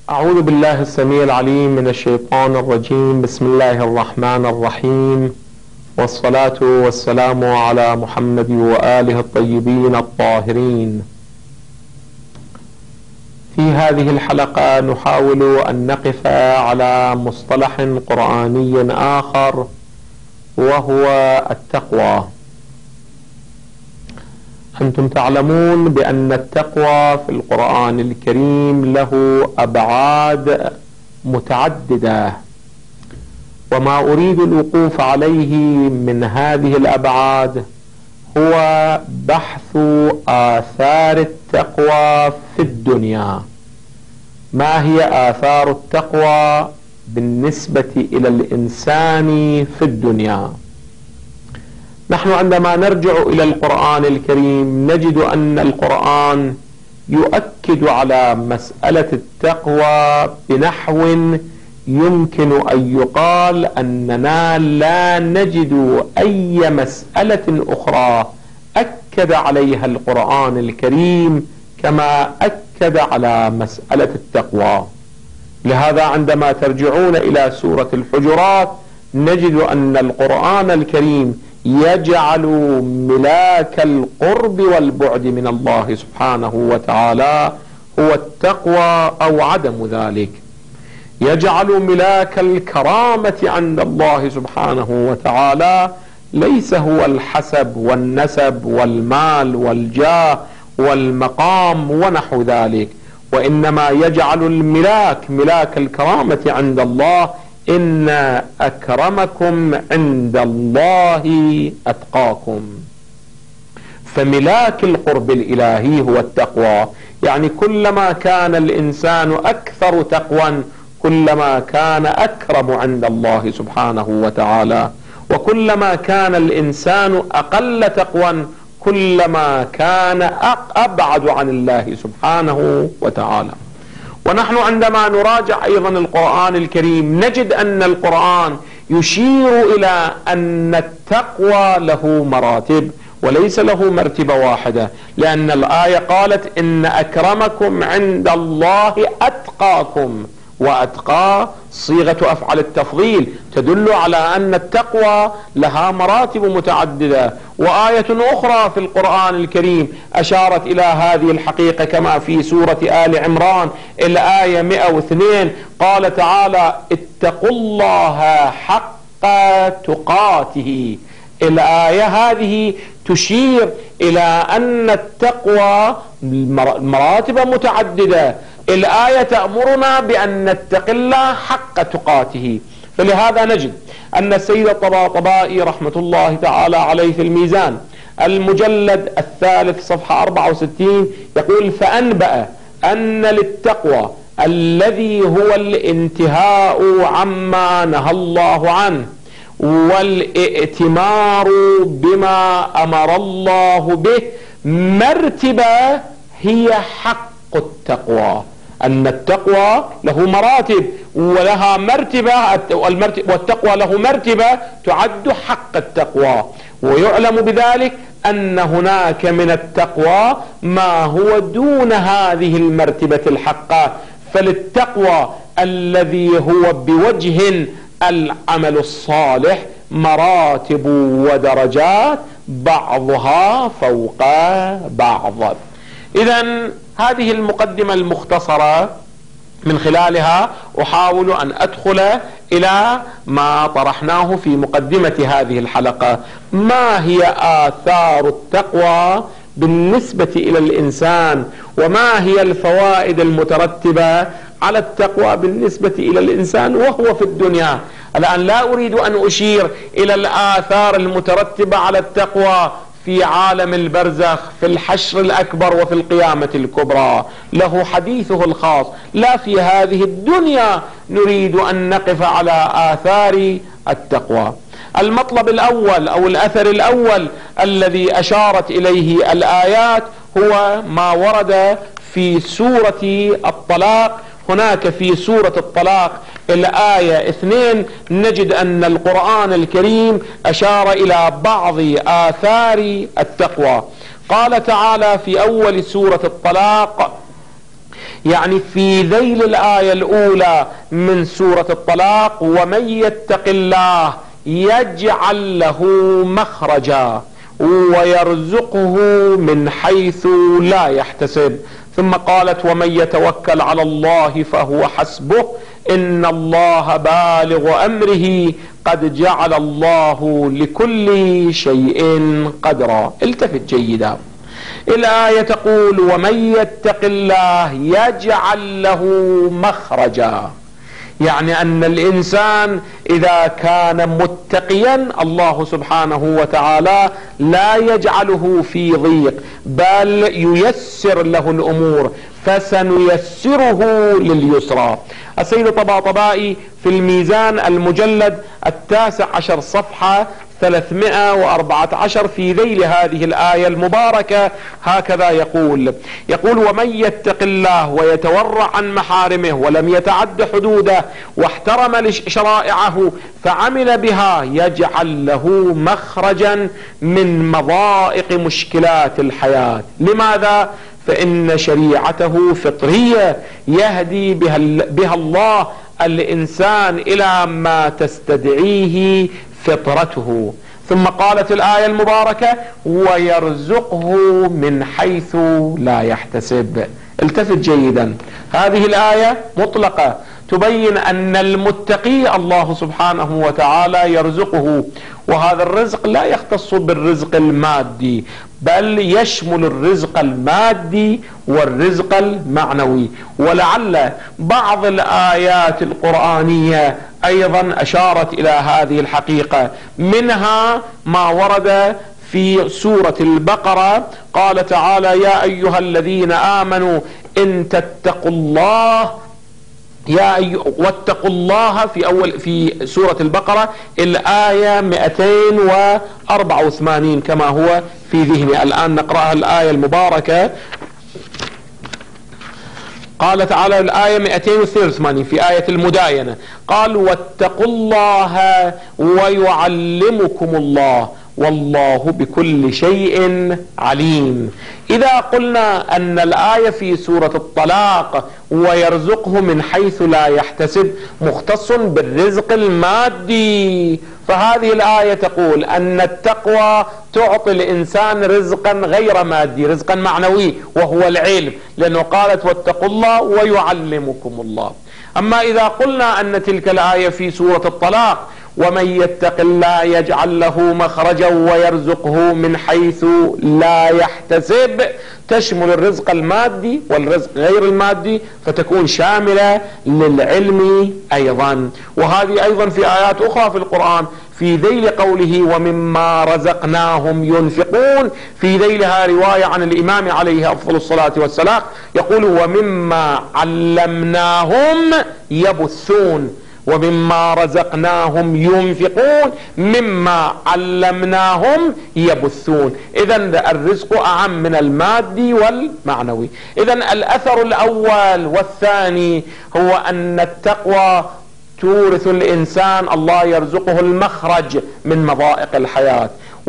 أعوذ بالله السميع العليم من الشيطان الرجيم. بسم الله الرحمن الرحيم، والصلاة والسلام على محمد وآله الطيبين الطاهرين. في هذه الحلقة نحاول أن نقف على مصطلح قرآني آخر وهو التقوى. أنتم تعلمون بأن التقوى في القرآن الكريم له أبعاد متعددة، وما أريد الوقوف عليه من هذه الأبعاد هو بحث آثار التقوى في الدنيا. ما هي آثار التقوى بالنسبة إلى الإنسان في الدنيا؟ نحن عندما نرجع إلى القرآن الكريم نجد أن القرآن يؤكد على مسألة التقوى بنحو يمكن أن يقال أننا لا نجد أي مسألة أخرى أكد عليها القرآن الكريم كما أكد على مسألة التقوى. لهذا عندما ترجعون إلى سورة الحجرات نجد أن القرآن الكريم يجعل ملاك القرب والبعد من الله سبحانه وتعالى هو التقوى أو عدم ذلك، يجعل ملاك الكرامة عند الله سبحانه وتعالى ليس هو الحسب والنسب والمال والجاه والمقام ونحو ذلك، وإنما يجعل ملاك الكرامة عند الله إن أكرمكم عند الله أتقاكم. فملاك القرب الإلهي هو التقوى، يعني كلما كان الإنسان أكثر تقوى كلما كان أكرم عند الله سبحانه وتعالى، وكلما كان الإنسان أقل تقوى كلما كان أبعد عن الله سبحانه وتعالى. ونحن عندما نراجع أيضا القرآن الكريم نجد أن القرآن يشير إلى أن التقوى له مراتب وليس له مرتبة واحدة، لأن الآية قالت إن أكرمكم عند الله أتقاكم، وأتقى صيغة أفعل التفضيل تدل على أن التقوى لها مراتب متعددة. وآية أخرى في القرآن الكريم أشارت إلى هذه الحقيقة كما في سورة آل عمران الآية 102 قال تعالى اتقوا الله حق تقاته. الآية هذه تشير إلى أن التقوى مراتب متعددة. الآية تأمرنا بأن نتقي الله حق تقاته، فلهذا نجد أن السيد الطباطبائي رحمة الله تعالى عليه في الميزان المجلد الثالث صفحة 64 يقول فأنبأ أن للتقوى الذي هو الانتهاء عما نهى الله عنه والائتمار بما أمر الله به مرتبة هي حق التقوى. أن التقوى له مراتب ولها مرتبة، والتقوى له مرتبة تعد حق التقوى. ويعلم بذلك أن هناك من التقوى ما هو دون هذه المرتبة الحقة. فللتقوى الذي هو بوجه العمل الصالح مراتب ودرجات بعضها فوق بعض. إذن هذه المقدمة المختصرة من خلالها أحاول أن أدخل إلى ما طرحناه في مقدمة هذه الحلقة. ما هي آثار التقوى بالنسبة إلى الإنسان، وما هي الفوائد المترتبة على التقوى بالنسبة إلى الإنسان وهو في الدنيا؟ الآن لا أريد أن أشير إلى الآثار المترتبة على التقوى في عالم البرزخ في الحشر الأكبر وفي القيامة الكبرى، له حديثه الخاص. لا، في هذه الدنيا نريد أن نقف على آثار التقوى. المطلب الأول أو الأثر الأول الذي أشارت إليه الآيات هو ما ورد في سورة الطلاق. هناك في سورة الطلاق الآية 2 نجد أن القرآن الكريم أشار إلى بعض آثار التقوى. قال تعالى في أول سورة الطلاق يعني في ذيل الآية الأولى من سورة الطلاق: ومن يتق الله يجعل له مخرجا ويرزقه من حيث لا يحتسب. ثم قالت: ومن يتوكل على الله فهو حسبه إن الله بالغ أمره قد جعل الله لكل شيء قدرا. التفت جيدا، الآية تقول: ومن يتق الله يجعل له مخرجا، يعني أن الإنسان إذا كان متقيا الله سبحانه وتعالى لا يجعله في ضيق، بل ييسر له الأمور، فسنيسره لليسرى. السيد طباطبائي في الميزان المجلد 19 صفحة 314 في ذيل هذه الآية المباركة هكذا يقول: ومن يتق الله ويتورع عن محارمه ولم يتعد حدوده واحترم شرائعه فعمل بها يجعل له مخرجا من مضائق مشكلات الحياة. لماذا؟ فإن شريعته فطرية يهدي بها الله الإنسان إلى ما تستدعيه فطرته. ثم قالت الآية المباركة: ويرزقه من حيث لا يحتسب. التفت جيدا، هذه الآية مطلقة تبين أن المتقي الله سبحانه وتعالى يرزقه، وهذا الرزق لا يختص بالرزق المادي بل يشمل الرزق المادي والرزق المعنوي. ولعل بعض الآيات القرآنية أيضا أشارت إلى هذه الحقيقة، منها ما ورد في سورة البقرة: قال تعالى: يا أيها الذين آمنوا إن تتقوا الله واتقوا الله، في سورة البقرة الآية 284 كما هو في ذهني الآن. نقرأها الآية المباركة. قال تعالى الآية 282 في آية المداينة: قال: واتقوا الله ويعلمكم الله والله بكل شيء عليم. إذا قلنا أن الآية في سورة الطلاق ويرزقه من حيث لا يحتسب مختص بالرزق المادي، فهذه الآية تقول أن التقوى تعطي الإنسان رزقا غير مادي، رزقا معنوي وهو العلم، لأنه قالت: واتقوا الله ويعلمكم الله. أما إذا قلنا أن تلك الآية في سورة الطلاق: ومن يتق الله يجعل له مخرجا ويرزقه من حيث لا يحتسب، تشمل الرزق المادي والرزق غير المادي، فتكون شاملة للعلم أيضا. وهذه أيضا في آيات أخرى في القرآن في ذيل قوله: ومما رزقناهم ينفقون، في ذيلها رواية عن الإمام عليه أفضل الصلاة والسلام يقول: ومما علمناهم يبثون، ومما رزقناهم ينفقون، مما علمناهم يبثون. إذن الرزق أعم من المادي والمعنوي. إذن الأثر الأول والثاني هو أن التقوى تورث الإنسان، الله يرزقه المخرج من مضائق الحياة،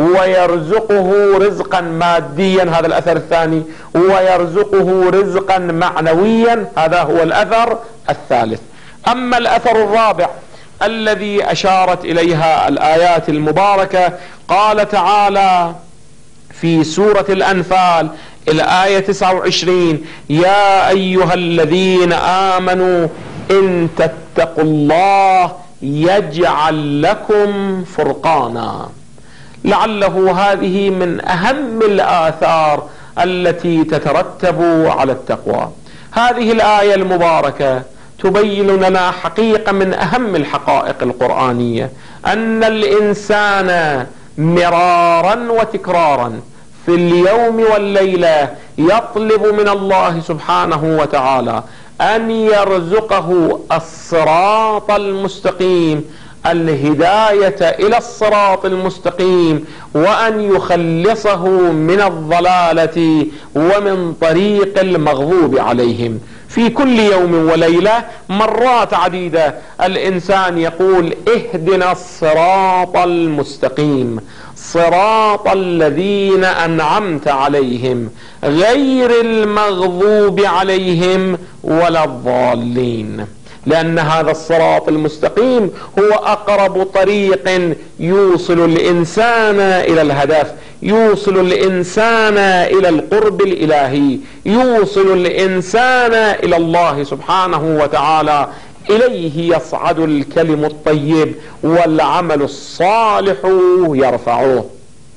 ويرزقه رزقا ماديا، هذا الأثر الثاني، ويرزقه رزقا معنويا، هذا هو الأثر الثالث. أما الأثر الرابع الذي أشارت إليها الآيات المباركة، قال تعالى في سورة الأنفال الآية 29: يا أيها الذين آمنوا إن تتقوا الله يجعل لكم فرقانا. لعله هذه من أهم الآثار التي تترتب على التقوى. هذه الآية المباركة تبين لنا حقيقة من أهم الحقائق القرآنية، أن الإنسان مرارا وتكرارا في اليوم والليلة يطلب من الله سبحانه وتعالى أن يرزقه الصراط المستقيم، الهداية إلى الصراط المستقيم، وأن يخلصه من الضلالة ومن طريق المغضوب عليهم. في كل يوم وليلة مرات عديدة الإنسان يقول: اهدنا الصراط المستقيم، صراط الذين أنعمت عليهم غير المغضوب عليهم ولا الضالين. لأن هذا الصراط المستقيم هو أقرب طريق يوصل الإنسان إلى الهدف، يوصل الإنسان إلى القرب الإلهي، يوصل الإنسان إلى الله سبحانه وتعالى. إليه يصعد الكلم الطيب والعمل الصالح يرفعه.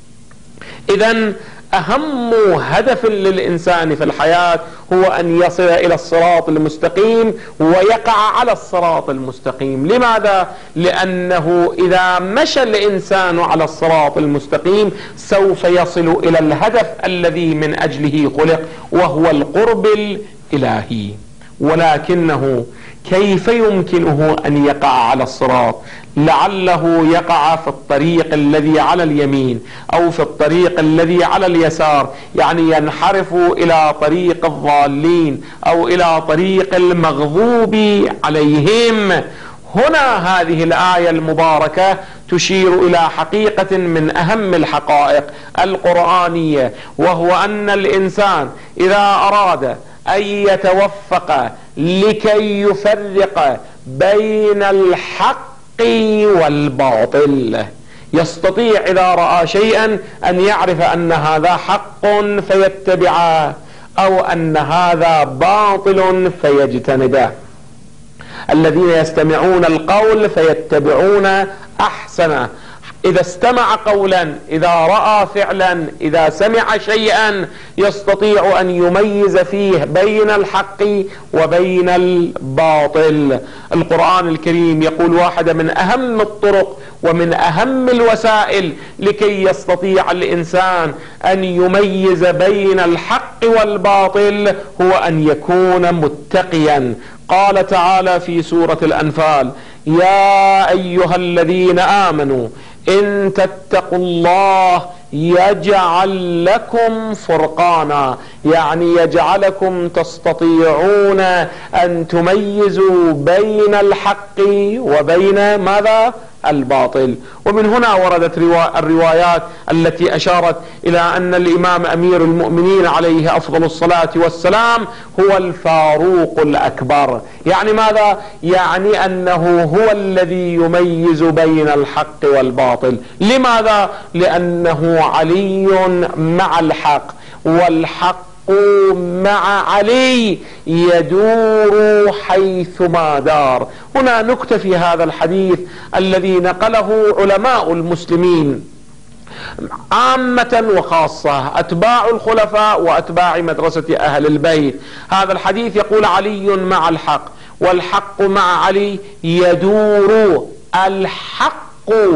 إذن أهم هدف للإنسان في الحياة هو أن يصل إلى الصراط المستقيم ويقع على الصراط المستقيم. لماذا؟ لأنه إذا مشى الإنسان على الصراط المستقيم سوف يصل إلى الهدف الذي من أجله خلق، وهو القرب الإلهي. ولكنه كيف يمكنه أن يقع على الصراط؟ لعله يقع في الطريق الذي على اليمين أو في الطريق الذي على اليسار، يعني ينحرف إلى طريق الضالين أو إلى طريق المغضوب عليهم. هنا هذه الآية المباركة تشير إلى حقيقة من أهم الحقائق القرآنية، وهو أن الإنسان إذا أراد أن يتوفق لكي يفرق بين الحق والباطل، يستطيع إذا رأى شيئا أن يعرف أن هذا حق فيتبعه، أو أن هذا باطل فيجتنبه. الذين يستمعون القول فيتبعون أحسنه. إذا استمع قولا، إذا رأى فعلا، إذا سمع شيئا يستطيع أن يميز فيه بين الحق وبين الباطل. القرآن الكريم يقول واحدة من أهم الطرق ومن أهم الوسائل لكي يستطيع الإنسان أن يميز بين الحق والباطل هو أن يكون متقيا. قال تعالى في سورة الأنفال: يا أيها الذين آمنوا إن تتقوا الله يجعل لكم فرقانا، يعني يجعلكم تستطيعون أن تميزوا بين الحق وبين ماذا؟ الباطل. ومن هنا وردت الروايات التي أشارت إلى أن الإمام أمير المؤمنين عليه أفضل الصلاة والسلام هو الفاروق الأكبر. يعني ماذا؟ يعني أنه هو الذي يميز بين الحق والباطل. لماذا؟ لأنه علي مع الحق، والحق مع علي يدور حيثما دار. هنا نكتة في هذا الحديث الذي نقله علماء المسلمين عامة وخاصة، أتباع الخلفاء وأتباع مدرسة أهل البيت. هذا الحديث يقول علي مع الحق، والحق مع علي يدور الحق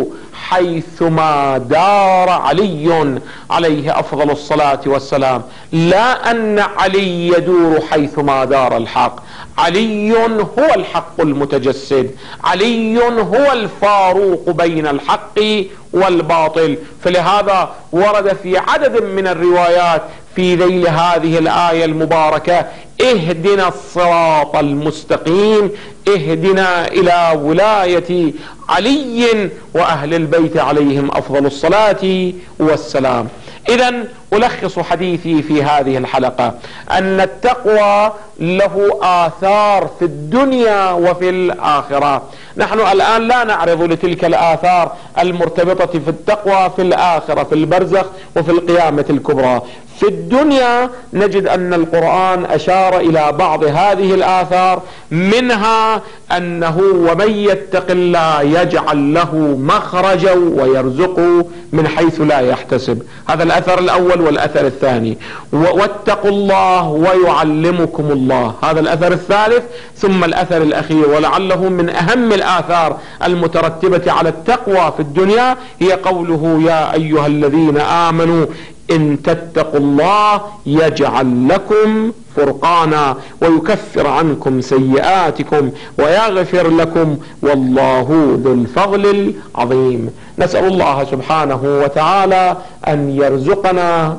حيثما دار علي عليه أفضل الصلاة والسلام. لا أن علي يدور حيثما دار الحق، علي هو الحق المتجسد، علي هو الفاروق بين الحق والباطل. فلهذا ورد في عدد من الروايات في ذيل هذه الآية المباركة: اهدنا الصراط المستقيم، اهدنا إلى ولاية علي وأهل البيت عليهم أفضل الصلاة والسلام. إذن ألخص حديثي في هذه الحلقة أن التقوى له آثار في الدنيا وفي الآخرة. نحن الآن لا نعرض لتلك الآثار المرتبطة في التقوى في الآخرة، في البرزخ وفي القيامة الكبرى. في الدنيا نجد أن القرآن أشار إلى بعض هذه الآثار، منها أنه ومن يتق الله يجعل له مخرجا ويرزقه من حيث لا يحتسب. هذا الأثر الأول. والأثر الثاني: واتقوا الله ويعلمكم الله. هذا الأثر الثالث. ثم الأثر الأخير ولعله من أهم الآثار المترتبة على التقوى في الدنيا هي قوله: يا أيها الذين آمنوا إن تتقوا الله يجعل لكم فرقانا ويكفر عنكم سيئاتكم ويغفر لكم والله ذو الفضل العظيم. نسأل الله سبحانه وتعالى أن يرزقنا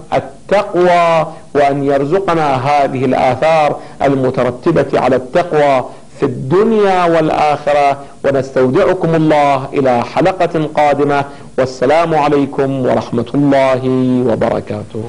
التقوى وأن يرزقنا هذه الآثار المترتبة على التقوى في الدنيا والآخرة، ونستودعكم الله إلى حلقة قادمة، والسلام عليكم ورحمة الله وبركاته.